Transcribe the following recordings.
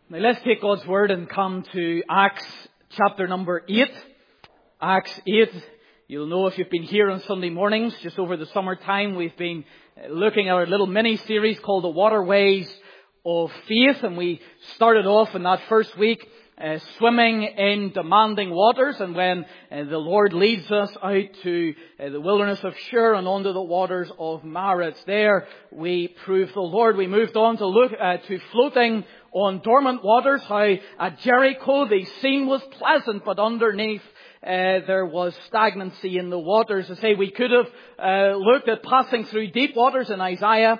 Now let's take God's Word and come to Acts chapter number 8. Acts 8. You'll know if you've been here on Sunday mornings, just over the summertime, we've been looking at our little mini-series called The Waterways of Faith. And we started off in that first week swimming in demanding waters. And when the Lord leads us out to the wilderness of Shur and onto the waters of Marah, there we prove the Lord. We moved on to look to floating on dormant waters, how at Jericho the scene was pleasant, but underneath there was stagnancy in the waters. I say we could have looked at passing through deep waters in Isaiah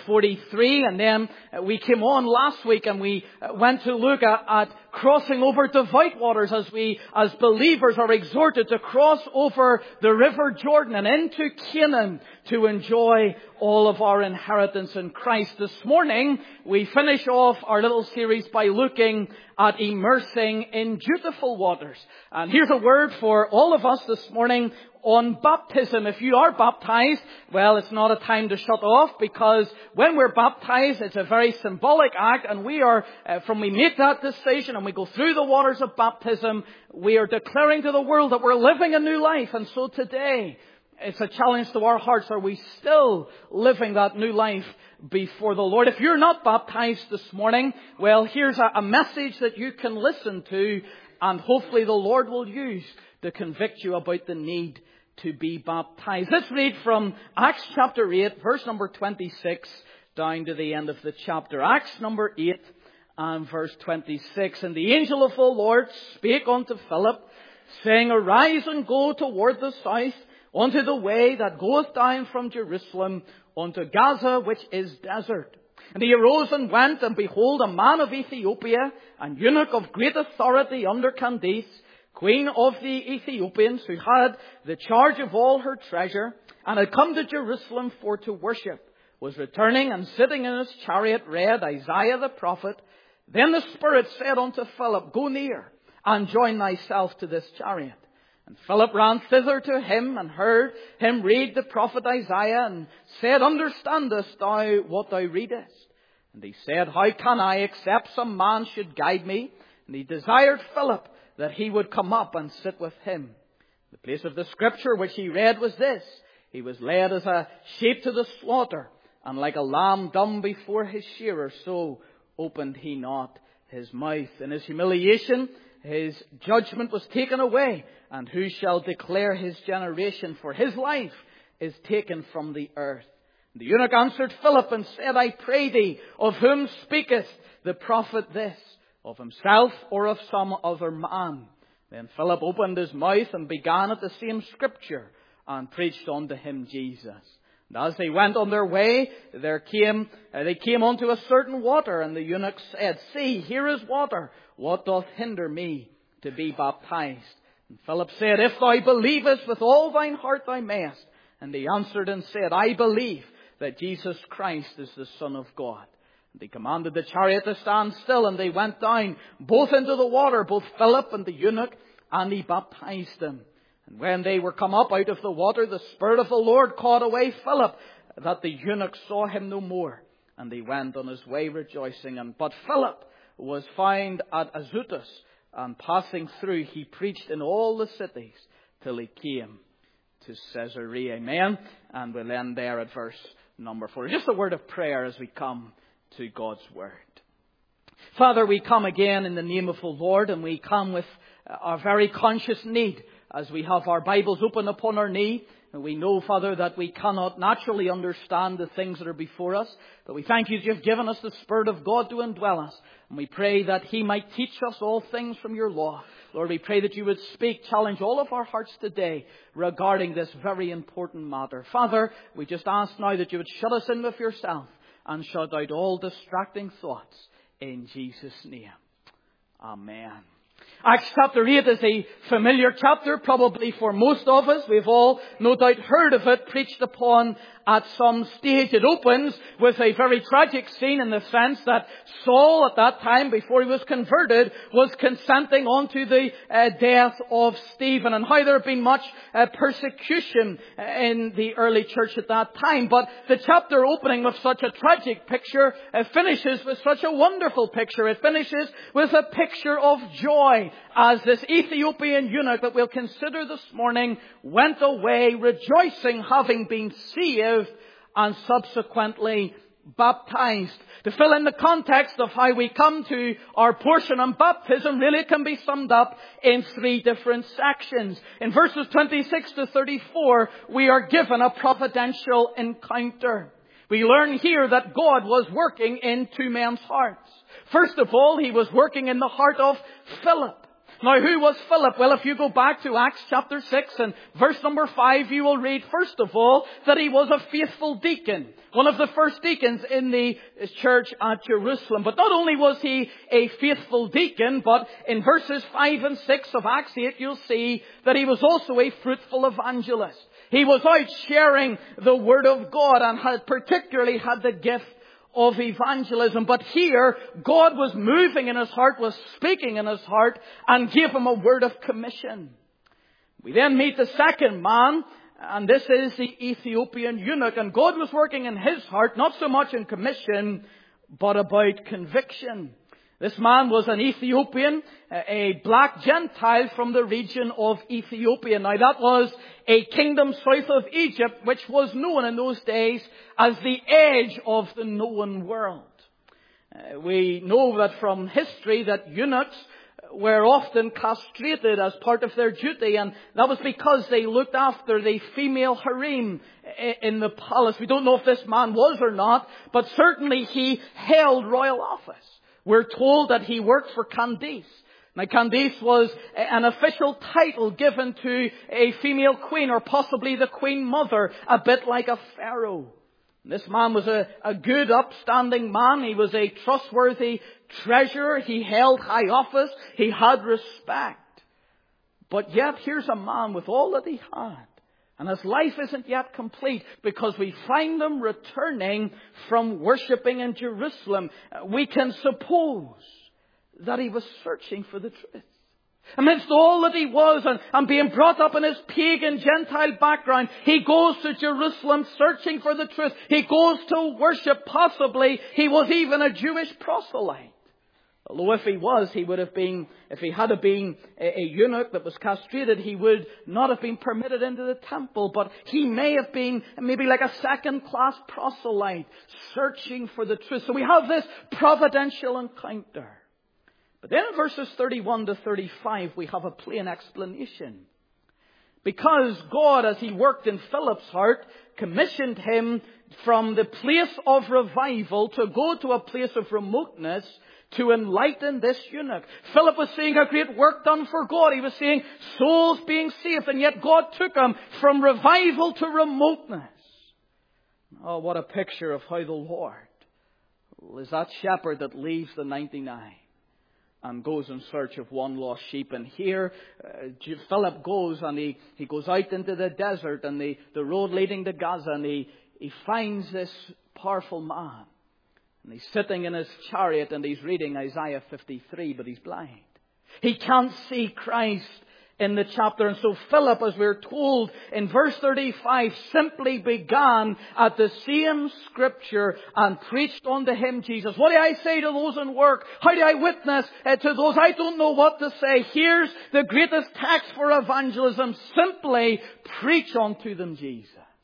43, and then we came on last week and we went to look at crossing over devout waters as we as believers are exhorted to cross over the river Jordan and into Canaan to enjoy all of our inheritance in Christ. This morning we finish off our little series by looking at immersing in beautiful waters. And here's a word for all of us this morning on baptism. If you are baptized, well, it's not a time to shut off, because when we're baptized, it's a very symbolic act, and we are, from we make that decision and we go through the waters of baptism, we are declaring to the world that we're living a new life. And so today, it's a challenge to our hearts. Are we still living that new life before the Lord? If you're not baptized this morning, well, here's a message that you can listen to, and hopefully the Lord will use to convict you about the need to be baptized. Let's read from Acts chapter 8, verse number 26, down to the end of the chapter. Acts number 8 and verse 26. And the angel of the Lord spake unto Philip, saying, Arise and go toward the south, unto the way that goeth down from Jerusalem unto Gaza, which is desert. And he arose and went, and behold, a man of Ethiopia, an eunuch of great authority under Candace, queen of the Ethiopians, who had the charge of all her treasure, and had come to Jerusalem for to worship, was returning, and sitting in his chariot read Isaiah the prophet. Then the Spirit said unto Philip, Go near, and join thyself to this chariot. And Philip ran thither to him, and heard him read the prophet Isaiah, and said, Understandest thou what thou readest? And he said, How can I, except some man should guide me? And he desired Philip that he would come up and sit with him. The place of the scripture which he read was this: He was led as a sheep to the slaughter, and like a lamb dumb before his shearer, so opened he not his mouth. In his humiliation, his judgment was taken away. And who shall declare his generation? For his life is taken from the earth. The eunuch answered Philip and said, I pray thee, of whom speaketh the prophet this? Of himself or of some other man? Then Philip opened his mouth and began at the same scripture, and preached unto him Jesus. And as they went on their way, they came unto a certain water, and the eunuch said, See, here is water. What doth hinder me to be baptized? And Philip said, If thou believest with all thine heart, thou mayest. And he answered and said, I believe that Jesus Christ is the Son of God. And he commanded the chariot to stand still, and they went down both into the water, both Philip and the eunuch, and he baptized them. And when they were come up out of the water, the Spirit of the Lord caught away Philip, that the eunuch saw him no more. And he went on his way rejoicing. But Philip was found at Azotus, and passing through, he preached in all the cities till he came to Caesarea. Amen. And we'll end there at verse number 4. Just a word of prayer as we come to God's Word. Father, we come again in the name of the Lord, and we come with our very conscious need as we have our Bibles open upon our knee. And we know, Father, that we cannot naturally understand the things that are before us. But we thank you that you've given us the Spirit of God to indwell us. And we pray that He might teach us all things from your law. Lord, we pray that you would speak, challenge all of our hearts today regarding this very important matter. Father, we just ask now that you would shut us in with yourself and shut out all distracting thoughts in Jesus' name. Amen. Acts chapter 8 is a familiar chapter, probably for most of us. We've all no doubt heard of it, preached upon at some stage. It opens with a very tragic scene in the sense that Saul at that time, before he was converted, was consenting unto the death of Stephen, and how there had been much persecution in the early church at that time. But the chapter opening with such a tragic picture finishes with such a wonderful picture. It finishes with a picture of joy as this Ethiopian eunuch that we'll consider this morning went away rejoicing, having been saved and subsequently baptized. To fill in the context of how we come to our portion on baptism, really can be summed up in three different sections. In verses 26 to 34, we are given a providential encounter. We learn here that God was working in two men's hearts. First of all, He was working in the heart of Philip. Now, who was Philip? Well, if you go back to Acts chapter 6 and verse number 5, you will read, first of all, that he was a faithful deacon. One of the first deacons in the church at Jerusalem. But not only was he a faithful deacon, but in verses 5 and 6 of Acts 8, you'll see that he was also a fruitful evangelist. He was out sharing the Word of God and particularly had the gift of evangelism. But here, God was moving in his heart, was speaking in his heart, and gave him a word of commission. We then meet the second man, and this is the Ethiopian eunuch. And God was working in his heart, not so much in commission, but about conviction. This man was an Ethiopian, a black Gentile from the region of Ethiopia. Now that was a kingdom south of Egypt, which was known in those days as the edge of the known world. We know that from history that eunuchs were often castrated as part of their duty, and that was because they looked after the female harem in the palace. We don't know if this man was or not, but certainly he held royal office. We're told that he worked for Candace. Now, Candace was an official title given to a female queen, or possibly the queen mother, a bit like a pharaoh. This man was a good, upstanding man. He was a trustworthy treasurer. He held high office. He had respect. But yet, here's a man with all that he had. And his life isn't yet complete, because we find him returning from worshipping in Jerusalem. We can suppose that he was searching for the truth. Amidst all that he was and being brought up in his pagan Gentile background, he goes to Jerusalem searching for the truth. He goes to worship. Possibly he was even a Jewish proselyte. Although if he had been a eunuch that was castrated, he would not have been permitted into the temple. But he may have been maybe like a second-class proselyte searching for the truth. So we have this providential encounter. But then in verses 31 to 35, we have a plain explanation. Because God, as he worked in Philip's heart, commissioned him from the place of revival to go to a place of remoteness to enlighten this eunuch. Philip was seeing a great work done for God. He was seeing souls being saved, and yet God took him from revival to remoteness. Oh, what a picture of how the Lord is that shepherd that leaves the 99 and goes in search of one lost sheep. And here Philip goes, and he goes out into the desert and the road leading to Gaza, and he finds this powerful man. And he's sitting in his chariot and he's reading Isaiah 53, but he's blind. He can't see Christ in the chapter. And so Philip, as we're told in verse 35, simply began at the same scripture and preached unto him Jesus. What do I say to those in work? How do I witness to those I don't know what to say? Here's the greatest text for evangelism. Simply preach unto them Jesus.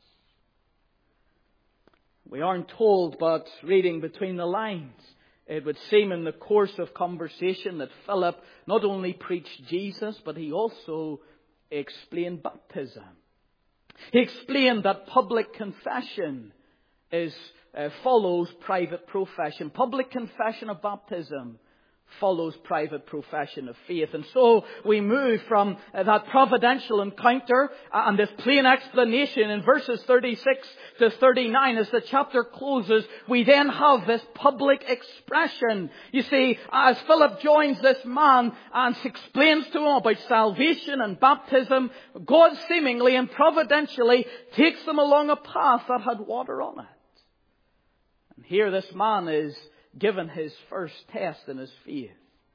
We aren't told, but reading between the lines, it would seem in the course of conversation that Philip not only preached Jesus, but he also explained baptism. He explained that public confession follows private profession. Public confession of baptism follows private profession of faith. And so we move from that providential encounter and this plain explanation in verses 36 to 39 as the chapter closes. We then have this public expression. You see, as Philip joins this man and explains to him about salvation and baptism, God seemingly and providentially takes them along a path that had water on it. And here this man is given his first test in his faith.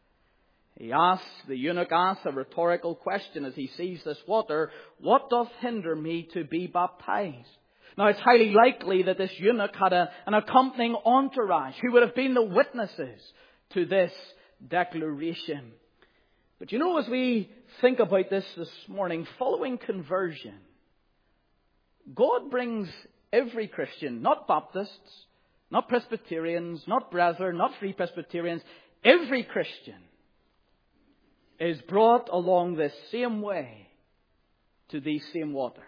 The eunuch asks a rhetorical question as he sees this water: what doth hinder me to be baptized? Now it's highly likely that this eunuch had an accompanying entourage who would have been the witnesses to this declaration. But you know, as we think about this morning, following conversion, God brings every Christian, not Baptists, not Presbyterians, not Brethren, not Free Presbyterians. Every Christian is brought along this same way to these same waters.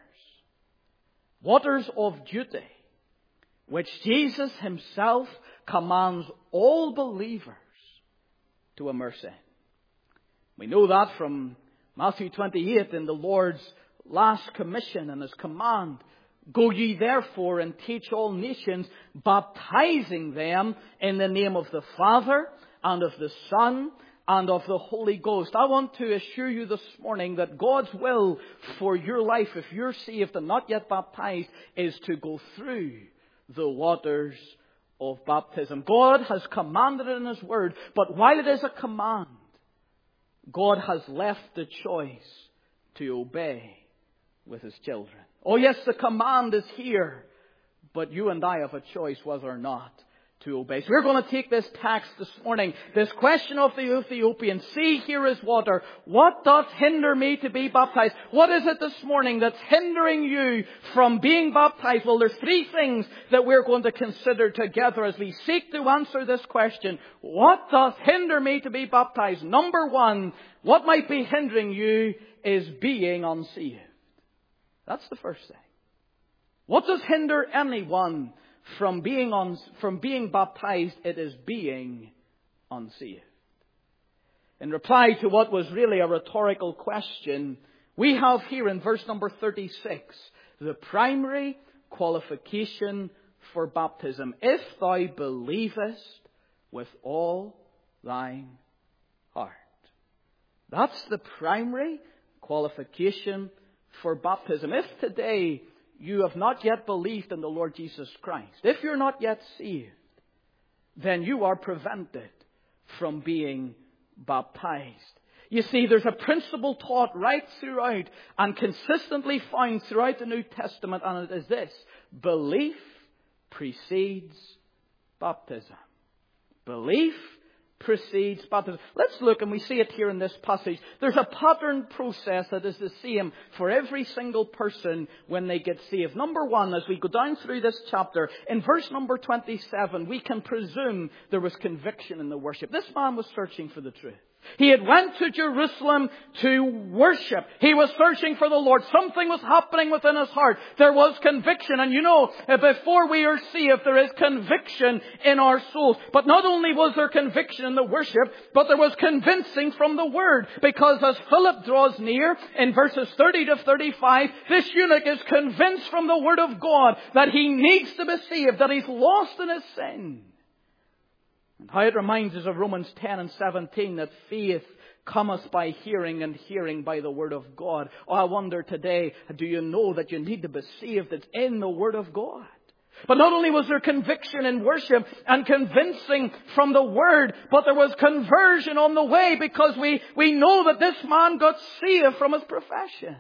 Waters of duty, which Jesus himself commands all believers to immerse in. We know that from Matthew 28 in the Lord's last commission and his command. Go ye therefore and teach all nations, baptizing them in the name of the Father and of the Son and of the Holy Ghost. I want to assure you this morning that God's will for your life, if you're saved and not yet baptized, is to go through the waters of baptism. God has commanded it in his word, but while it is a command, God has left the choice to obey with his children. Oh yes, the command is here, but you and I have a choice whether or not to obey. So we're going to take this text this morning, this question of the Ethiopian. See, here is water. What doth hinder me to be baptized? What is it this morning that's hindering you from being baptized? Well, there's three things that we're going to consider together as we seek to answer this question. What doth hinder me to be baptized? Number one, what might be hindering you is being unsaved. That's the first thing. What does hinder anyone from being baptized? It is being unsaved. In reply to what was really a rhetorical question, we have here in verse number 36 the primary qualification for baptism. If thou believest with all thine heart. That's the primary qualification for baptism. If today you have not yet believed in the Lord Jesus Christ, if you're not yet saved, then you are prevented from being baptized. You see, there's a principle taught right throughout and consistently found throughout the New Testament, and it is this: belief precedes baptism. Belief precedes baptism. Let's look, and we see it here in this passage. There's a pattern process that is the same for every single person when they get saved. Number one, as we go down through this chapter, in verse number 27, we can presume there was conviction in the worship. This man was searching for the truth. He had went to Jerusalem to worship. He was searching for the Lord. Something was happening within his heart. There was conviction. And you know, before we are saved, there is conviction in our souls. But not only was there conviction in the worship, but there was convincing from the Word. Because as Philip draws near, in verses 30 to 35, this eunuch is convinced from the Word of God that he needs to be saved, that he's lost in his sin. And how it reminds us of Romans 10 and 17 that faith cometh by hearing and hearing by the Word of God. Oh, I wonder today, do you know that you need to be saved? It's in the Word of God. But not only was there conviction in worship and convincing from the Word, but there was conversion on the way, because we know that this man got saved from his profession.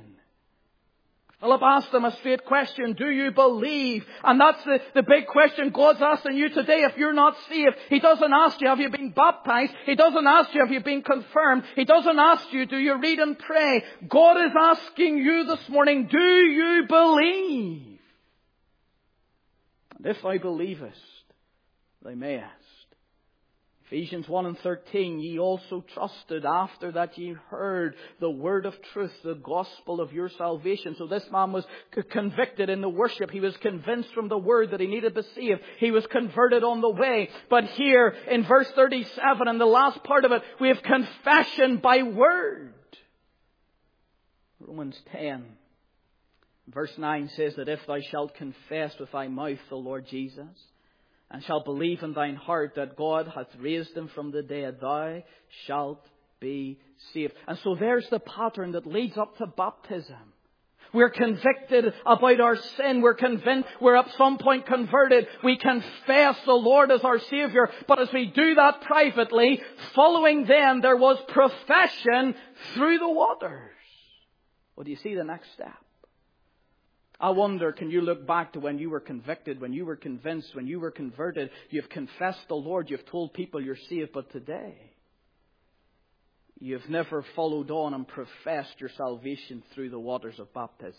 Philip asked them a straight question: do you believe? And that's the big question God's asking you today if you're not saved. He doesn't ask you, have you been baptized? He doesn't ask you, have you been confirmed? He doesn't ask you, do you read and pray? God is asking you this morning, do you believe? And if thou believest, thou mayest. Ephesians 1:13, ye also trusted after that ye heard the word of truth, the gospel of your salvation. So this man was convicted in the worship. He was convinced from the word that he needed to be saved. He was converted on the way. But here in verse 37, in the last part of it, we have confession by word. Romans 10, verse 9 says that if thou shalt confess with thy mouth the Lord Jesus, and shalt believe in thine heart that God hath raised him from the dead, thou shalt be saved. And so there's the pattern that leads up to baptism. We're convicted about our sin. We're convinced. We're at some point converted. We confess the Lord as our Savior. But as we do that privately, following then there was profession through the waters. Well, do you see the next step? I wonder, can you look back to when you were convicted, when you were convinced, when you were converted? You've confessed the Lord, you've told people you're saved, but today you've never followed on and professed your salvation through the waters of baptism.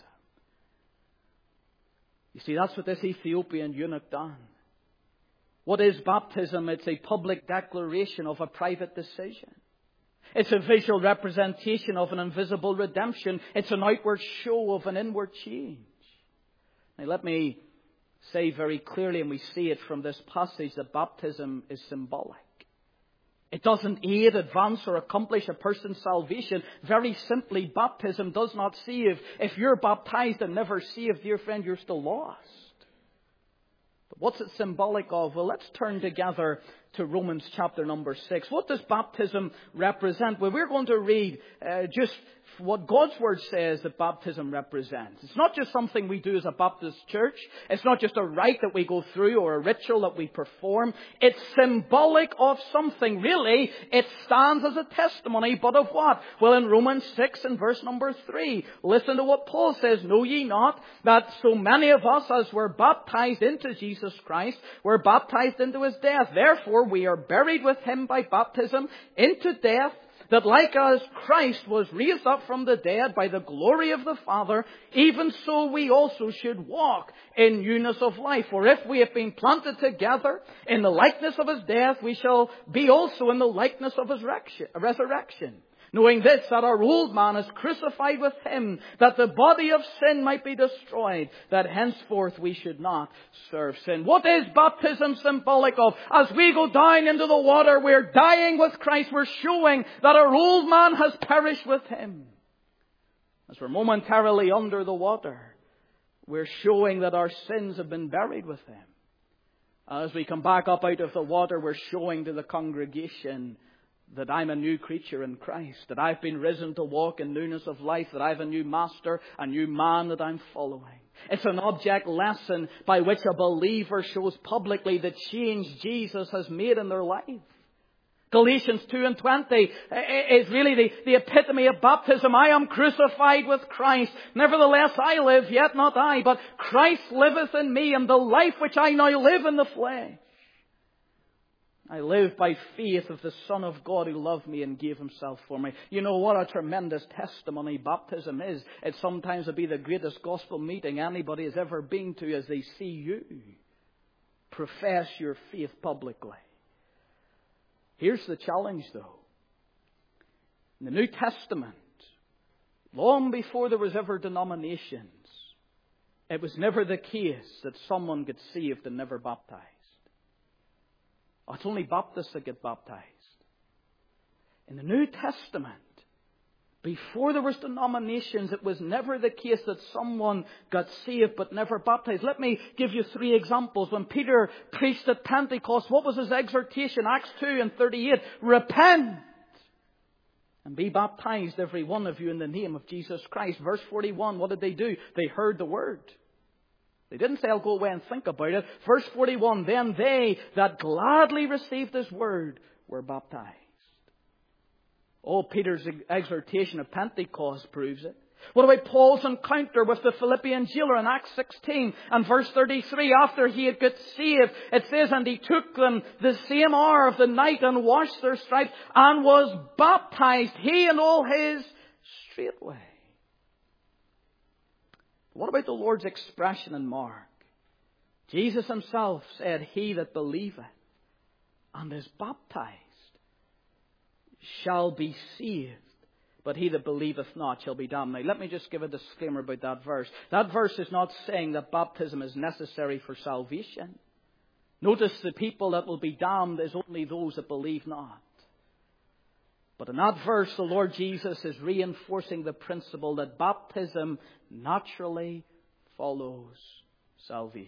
You see, that's what this Ethiopian eunuch done. What is baptism? It's a public declaration of a private decision. It's a visual representation of an invisible redemption. It's an outward show of an inward change. Now let me say very clearly, and we see it from this passage, that baptism is symbolic. It doesn't aid, advance, or accomplish a person's salvation. Very simply, baptism does not save. If you're baptized and never saved, dear friend, you're still lost. But what's it symbolic of? Well, let's turn together to Romans chapter number 6. What does baptism represent? Well, we're going to read just what God's Word says that baptism represents. It's not just something we do as a Baptist church. It's not just a rite that we go through or a ritual that we perform. It's symbolic of something. Really, it stands as a testimony, but of what? Well, in Romans 6 and verse number 3, listen to what Paul says. Know ye not that so many of us as were baptized into Jesus Christ were baptized into his death? Therefore, we are buried with him by baptism into death, that like as Christ was raised up from the dead by the glory of the Father, even so we also should walk in newness of life. For if we have been planted together in the likeness of his death, we shall be also in the likeness of his resurrection. Knowing this, that our old man is crucified with him, that the body of sin might be destroyed, that henceforth we should not serve sin. What is baptism symbolic of? As we go down into the water, we're dying with Christ. We're showing that our old man has perished with him. As we're momentarily under the water, we're showing that our sins have been buried with him. As we come back up out of the water, we're showing to the congregation that I'm a new creature in Christ, that I've been risen to walk in newness of life, that I've a new master, a new man that I'm following. It's an object lesson by which a believer shows publicly the change Jesus has made in their life. Galatians 2:20 is really the epitome of baptism. I am crucified with Christ. Nevertheless I live, yet not I, but Christ liveth in me, and the life which I now live in the flesh I live by faith of the Son of God who loved me and gave himself for me. You know what a tremendous testimony baptism is. It sometimes will be the greatest gospel meeting anybody has ever been to as they see you profess your faith publicly. Here's the challenge though. In the New Testament, long before there was ever denominations, it was never the case that someone gets saved and never baptized. It's only Baptists that get baptized. In the New Testament, before there was denominations, it was never the case that someone got saved but never baptized. Let me give you 3 examples. When Peter preached at Pentecost, what was his exhortation? Acts 2:38. Repent and be baptized, every one of you, in the name of Jesus Christ. Verse 41, what did they do? They heard the word. They didn't say, I'll go away and think about it. Verse 41, then they that gladly received his word were baptized. Oh, Peter's exhortation of Pentecost proves it. What about Paul's encounter with the Philippian jailer in Acts 16 and verse 33? After he had got saved, it says, and he took them the same hour of the night and washed their stripes and was baptized, he and all his, straightway. What about the Lord's expression in Mark? Jesus himself said, he that believeth and is baptized shall be saved, but he that believeth not shall be damned. Now, let me just give a disclaimer about that verse. That verse is not saying that baptism is necessary for salvation. Notice the people that will be damned is only those that believe not. But in that verse, the Lord Jesus is reinforcing the principle that baptism naturally follows salvation.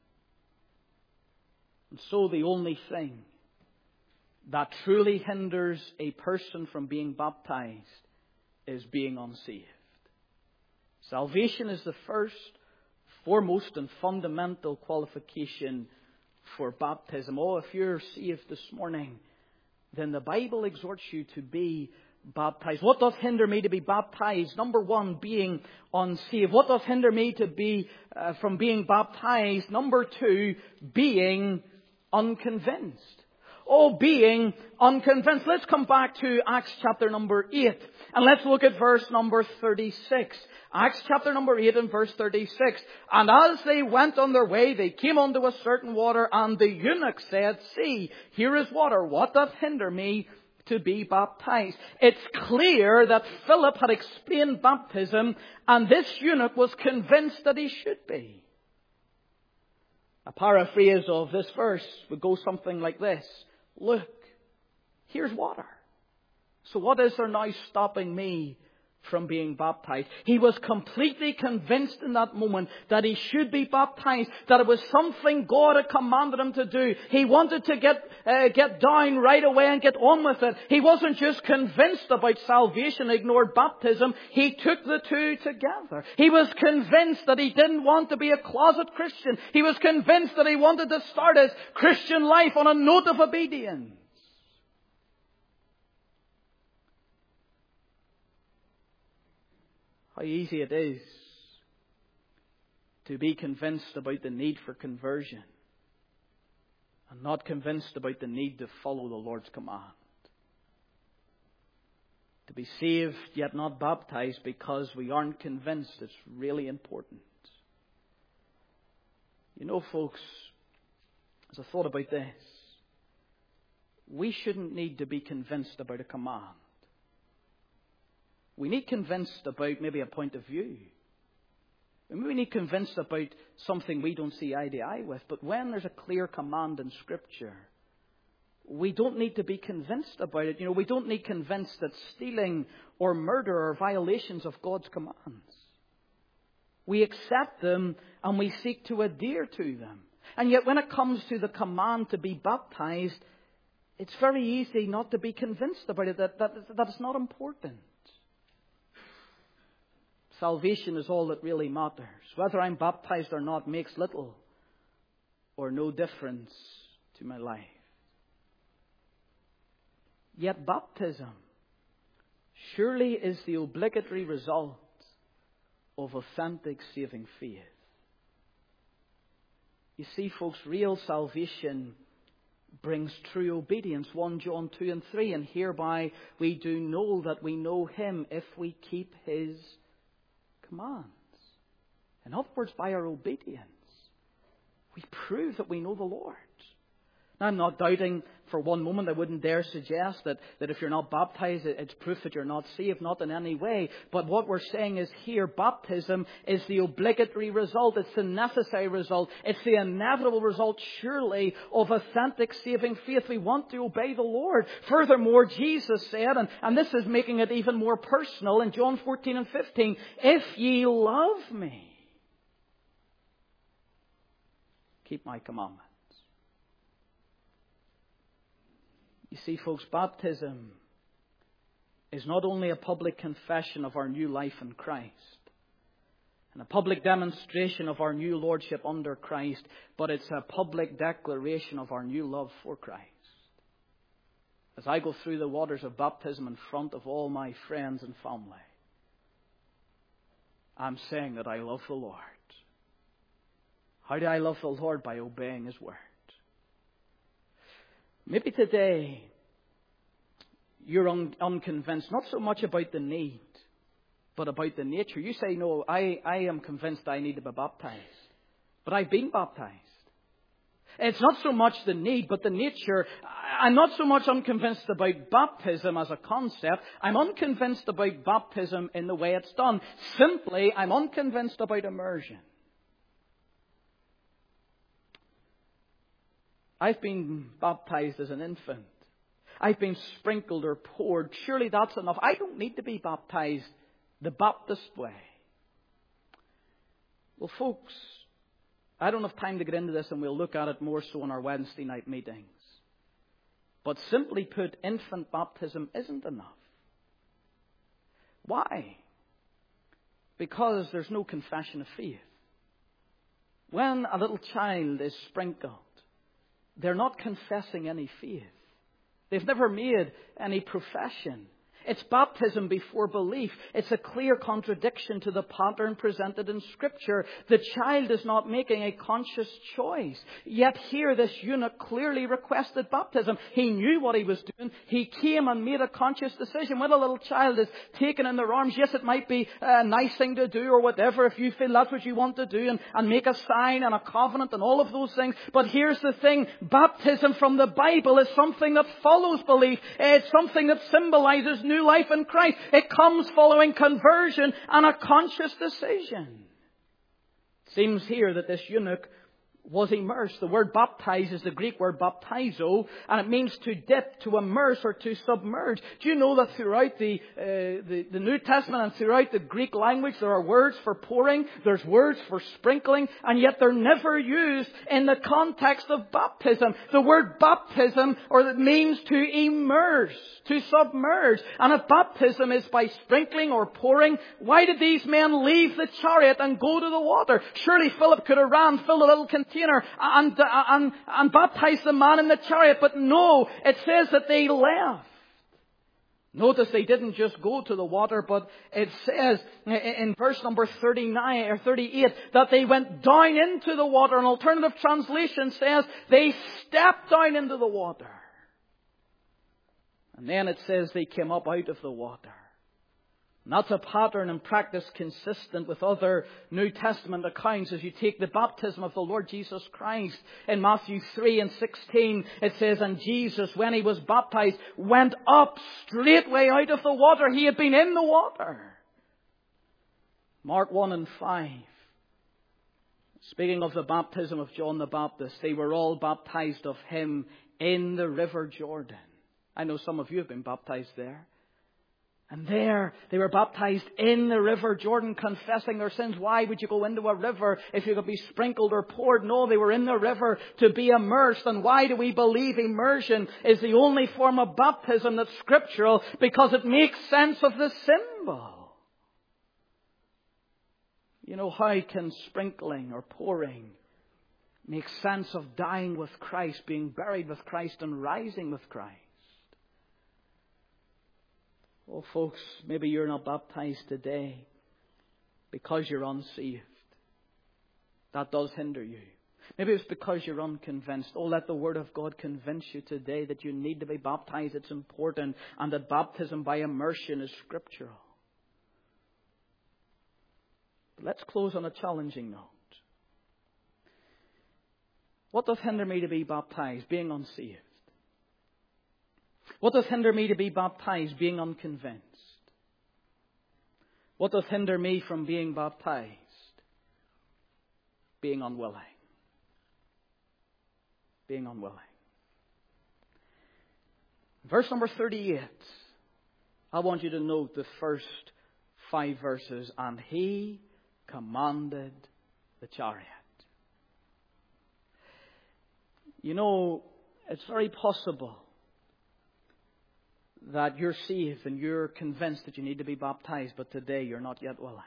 And so the only thing that truly hinders a person from being baptized is being unsaved. Salvation is the first, foremost and fundamental qualification for baptism. Oh, if you're saved this morning, then the Bible exhorts you to be baptized. What doth hinder me to be baptized? Number one, being unsaved. What doth hinder me to be from being baptized? Number two, being unconvinced. Oh, being unconvinced. Let's come back to Acts chapter number 8. And let's look at verse number 36. Acts chapter number 8 and verse 36. And as they went on their way, they came unto a certain water, and the eunuch said, See, here is water. What doth hinder me to be baptized? It's clear that Philip had explained baptism, and this eunuch was convinced that he should be. A paraphrase of this verse would go something like this. Look, here's water. So what is there now stopping me from being baptized? He was completely convinced in that moment that he should be baptized, that it was something God had commanded him to do. He wanted to get down right away and get on with it. He wasn't just convinced about salvation, ignored baptism. He took the two together. He was convinced that he didn't want to be a closet Christian. He was convinced that he wanted to start his Christian life on a note of obedience. How easy it is to be convinced about the need for conversion and not convinced about the need to follow the Lord's command. To be saved yet not baptized because we aren't convinced. It's really important. You know, folks, as I thought about this, we shouldn't need to be convinced about a command. We need convinced about maybe a point of view. We need convinced about something we don't see eye to eye with. But when there's a clear command in Scripture, we don't need to be convinced about it. You know, we don't need convinced that stealing or murder are violations of God's commands. We accept them and we seek to adhere to them. And yet when it comes to the command to be baptized, it's very easy not to be convinced about it, that it's not important. Salvation is all that really matters. Whether I'm baptized or not makes little or no difference to my life. Yet baptism surely is the obligatory result of authentic saving faith. You see, folks, real salvation brings true obedience. 1 John 2 and 3. And hereby we do know that we know Him if we keep His commands. In other words, by our obedience, we prove that we know the Lord. Now, I'm not doubting for one moment. I wouldn't dare suggest that if you're not baptized, it's proof that you're not saved. Not in any way. But what we're saying is here, baptism is the obligatory result. It's the necessary result. It's the inevitable result, surely, of authentic saving faith. We want to obey the Lord. Furthermore, Jesus said, and this is making it even more personal in John 14 and 15, if ye love me, keep my commandments. You see, folks, baptism is not only a public confession of our new life in Christ and a public demonstration of our new lordship under Christ, but it's a public declaration of our new love for Christ. As I go through the waters of baptism in front of all my friends and family, I'm saying that I love the Lord. How do I love the Lord? By obeying His word. Maybe today you're unconvinced, not so much about the need, but about the nature. You say, no, I am convinced I need to be baptized. But I've been baptized. It's not so much the need, but the nature. I'm not so much unconvinced about baptism as a concept. I'm unconvinced about baptism in the way it's done. Simply, I'm unconvinced about immersion. I've been baptized as an infant. I've been sprinkled or poured. Surely that's enough. I don't need to be baptized the Baptist way. Well, folks, I don't have time to get into this, and we'll look at it more so in our Wednesday night meetings. But simply put, infant baptism isn't enough. Why? Because there's no confession of faith. When a little child is sprinkled, they're not confessing any faith. They've never made any profession. It's baptism before belief. It's a clear contradiction to the pattern presented in Scripture. The child is not making a conscious choice. Yet here this eunuch clearly requested baptism. He knew what he was doing. He came and made a conscious decision. When a little child is taken in their arms, yes, it might be a nice thing to do or whatever if you feel that's what you want to do and make a sign and a covenant and all of those things. But here's the thing. Baptism from the Bible is something that follows belief. It's something that symbolizes new life in Christ. It comes following conversion and a conscious decision. It seems here that this eunuch was immersed. The word baptize is the Greek word baptizo, and it means to dip, to immerse, or to submerge. Do you know that throughout the New Testament and throughout the Greek language there are words for pouring, there's words for sprinkling, and yet they're never used in the context of baptism. The word baptism, or it means to immerse, to submerge. And if baptism is by sprinkling or pouring, why did these men leave the chariot and go to the water? Surely Philip could have ran, filled a little container and baptized the man in the chariot. But no, it says that they left. Notice they didn't just go to the water, but it says in verse number 39 or 38 that they went down into the water. An alternative translation says they stepped down into the water. And then it says they came up out of the water. And that's a pattern and practice consistent with other New Testament accounts. As you take the baptism of the Lord Jesus Christ in Matthew 3:16, it says, and Jesus, when he was baptized, went up straightway out of the water. He had been in the water. Mark 1:5. Speaking of the baptism of John the Baptist, they were all baptized of him in the river Jordan. I know some of you have been baptized there. And there, they were baptized in the river Jordan, confessing their sins. Why would you go into a river if you could be sprinkled or poured? No, they were in the river to be immersed. And why do we believe immersion is the only form of baptism that's scriptural? Because it makes sense of the symbol. You know, how can sprinkling or pouring make sense of dying with Christ, being buried with Christ, and rising with Christ? Oh, folks, maybe you're not baptized today because you're unsaved. That does hinder you. Maybe it's because you're unconvinced. Oh, let the Word of God convince you today that you need to be baptized. It's important, and that baptism by immersion is scriptural. But let's close on a challenging note. What does hinder me to be baptized? Being unsaved. What does hinder me to be baptized? Being unconvinced. What does hinder me from being baptized? Being unwilling. Being unwilling. Verse number 38. I want you to note the first 5 verses. And he commanded the chariot. You know, it's very possible that you're saved and you're convinced that you need to be baptized, but today you're not yet willing.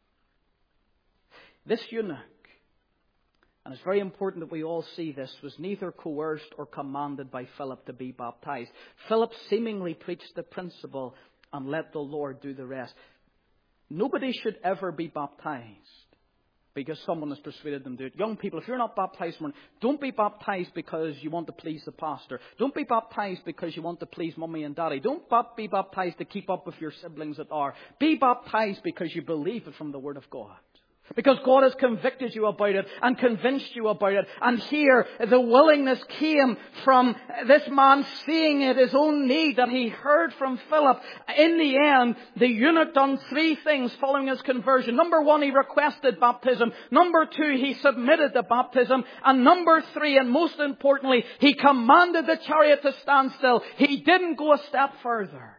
This eunuch, and it's very important that we all see this, was neither coerced or commanded by Philip to be baptized. Philip seemingly preached the principle and let the Lord do the rest. Nobody should ever be baptized because someone has persuaded them to do it. Young people, if you're not baptized, don't be baptized because you want to please the pastor. Don't be baptized because you want to please mummy and daddy. Don't be baptized to keep up with your siblings that are. Be baptized because you believe it from the Word of God. Because God has convicted you about it and convinced you about it. And here, the willingness came from this man seeing it, his own need that he heard from Philip. In the end, the eunuch done three things following his conversion. Number one, he requested baptism. Number two, he submitted to baptism. And number three, and most importantly, he commanded the chariot to stand still. He didn't go a step further.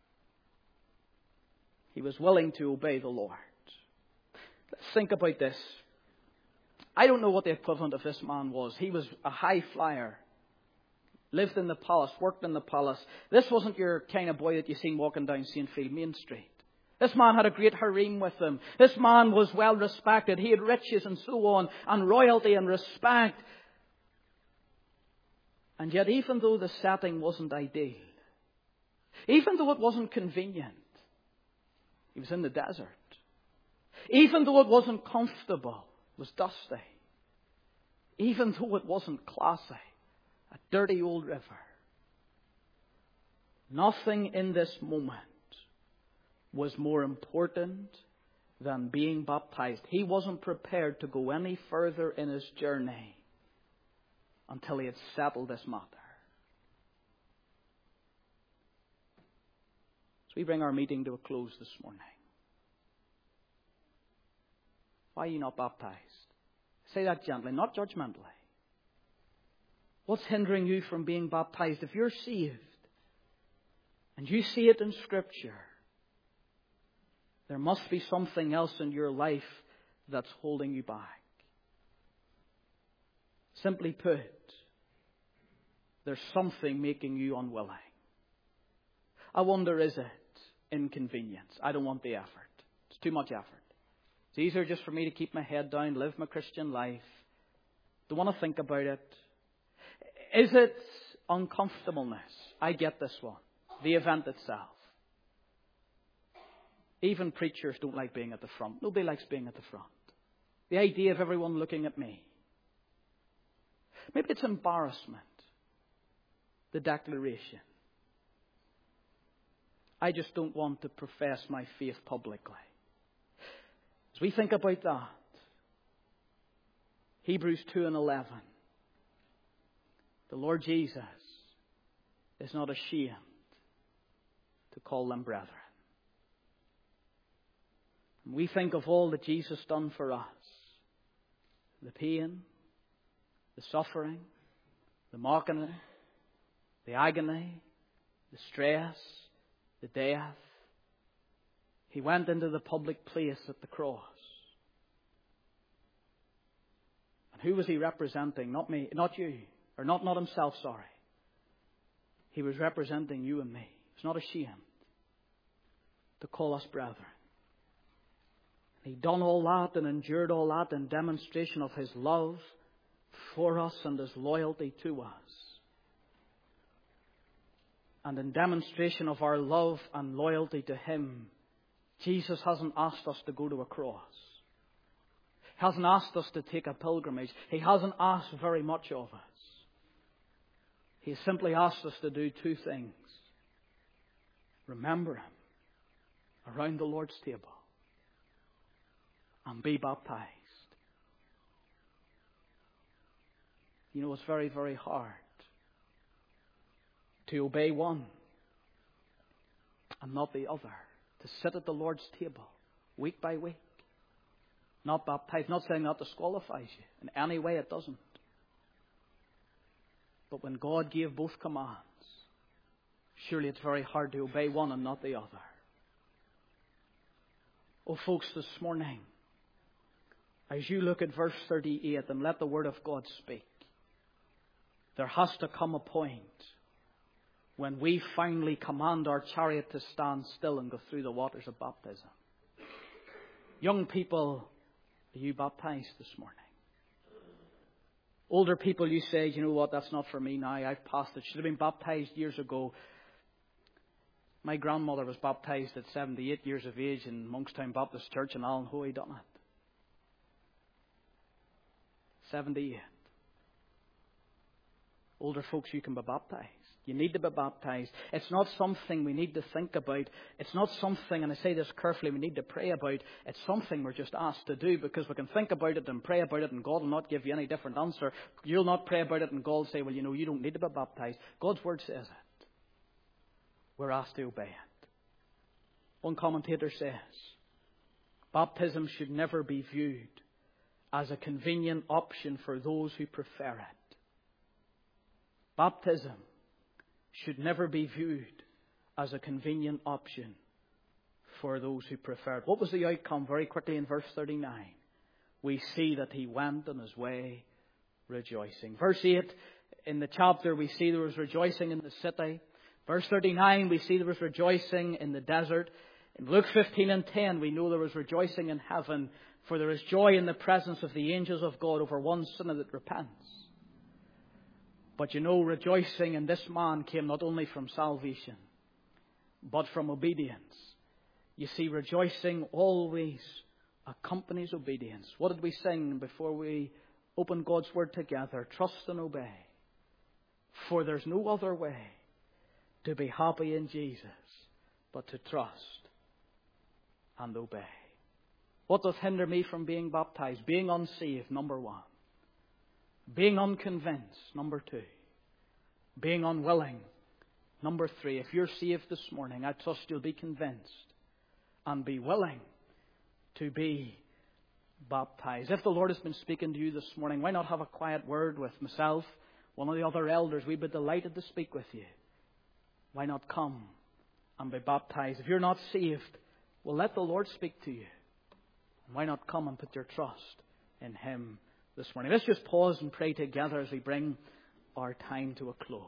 He was willing to obey the Lord. Let's think about this. I don't know what the equivalent of this man was. He was a high flyer. Lived in the palace, worked in the palace. This wasn't your kind of boy that you seen walking down St. Field Main Street. This man had a great harem with him. This man was well respected. He had riches and so on, and royalty and respect. And yet, even though the setting wasn't ideal, even though it wasn't convenient, he was in the desert. Even though it wasn't comfortable, it was dusty. Even though it wasn't classy, a dirty old river. Nothing in this moment was more important than being baptized. He wasn't prepared to go any further in his journey until he had settled this matter. So we bring our meeting to a close this morning. Why are you not baptized? Say that gently, not judgmentally. What's hindering you from being baptized? If you're saved and you see it in Scripture, there must be something else in your life that's holding you back. Simply put, there's something making you unwilling. I wonder, is it inconvenience? I don't want the effort. It's too much effort. It's easier just for me to keep my head down, live my Christian life. Don't want to think about it. Is it uncomfortableness? I get this one. The event itself. Even preachers don't like being at the front. Nobody likes being at the front. The idea of everyone looking at me. Maybe it's embarrassment. The declaration. I just don't want to profess my faith publicly. As we think about that, Hebrews 2:11, the Lord Jesus is not ashamed to call them brethren. And we think of all that Jesus done for us. The pain, the suffering, the mocking, the agony, the stress, the death. He went into the public place at the cross. And who was he representing? Not me, not you. Or not himself, sorry. He was representing you and me. He's not ashamed to call us brethren. He'd done all that and endured all that in demonstration of his love for us and his loyalty to us. And in demonstration of our love and loyalty to him, Jesus hasn't asked us to go to a cross. He hasn't asked us to take a pilgrimage. He hasn't asked very much of us. He simply asked us to do two things. Remember him around the Lord's table and be baptized. You know, it's very, very hard to obey one and not the other. To sit at the Lord's table week by week. Not baptized. Not saying that disqualifies you. In any way it doesn't. But when God gave both commands, surely it's very hard to obey one and not the other. Oh folks, this morning, as you look at verse 38 and let the Word of God speak, there has to come a point when we finally command our chariot to stand still and go through the waters of baptism. Young people, are you baptized this morning? Older people, you say, you know what, that's not for me now. I've passed it. Should have been baptized years ago. My grandmother was baptized at 78 years of age in Monkstown Baptist Church in Allenhoe, done it. 78. Older folks, you can be baptized. You need to be baptized. It's not something we need to think about. It's not something, and I say this carefully, we need to pray about. It's something we're just asked to do, because we can think about it and pray about it, and God will not give you any different answer. You'll not pray about it and God will say, well, you don't need to be baptized. God's word says it. We're asked to obey it. One commentator says, baptism should never be viewed as a convenient option for those who prefer it. Baptism should never be viewed as a convenient option for those who prefer it. What was the outcome? Very quickly in verse 39, we see that he went on his way rejoicing. Verse 8 in the chapter, we see there was rejoicing in the city. Verse 39, we see there was rejoicing in the desert. In Luke 15 and 10, we know there was rejoicing in heaven, for there is joy in the presence of the angels of God over one sinner that repents. But rejoicing in this man came not only from salvation, but from obedience. You see, rejoicing always accompanies obedience. What did we sing before we opened God's word together? Trust and obey. For there's no other way to be happy in Jesus but to trust and obey. What does hinder me from being baptized? Being unsaved, number one. Being unconvinced, number two. Being unwilling, number three. If you're saved this morning, I trust you'll be convinced and be willing to be baptized. If the Lord has been speaking to you this morning, why not have a quiet word with myself, one of the other elders? We'd be delighted to speak with you. Why not come and be baptized? If you're not saved, well, let the Lord speak to you. And why not come and put your trust in Him this morning? Let's just pause and pray together as we bring our time to a close.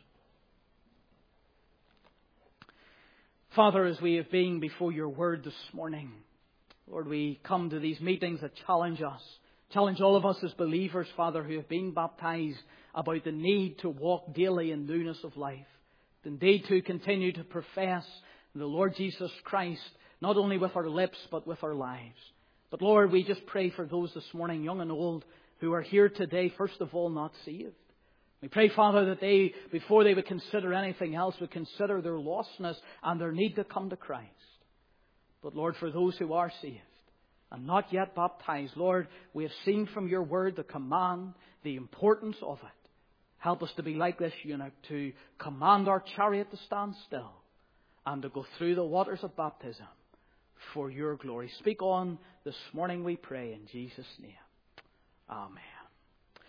Father, as we have been before your word this morning, Lord, we come to these meetings that challenge us, challenge all of us as believers, Father, who have been baptized, about the need to walk daily in newness of life. Indeed, to continue to profess the Lord Jesus Christ, not only with our lips, but with our lives. But Lord, we just pray for those this morning, young and old, who are here today, first of all, not saved. We pray, Father, that they, before they would consider anything else, would consider their lostness and their need to come to Christ. But Lord, for those who are saved and not yet baptized, Lord, we have seen from your word the command, the importance of it. Help us to be like this eunuch, to command our chariot to stand still and to go through the waters of baptism for your glory. Speak on this morning, we pray, in Jesus' name. Amen.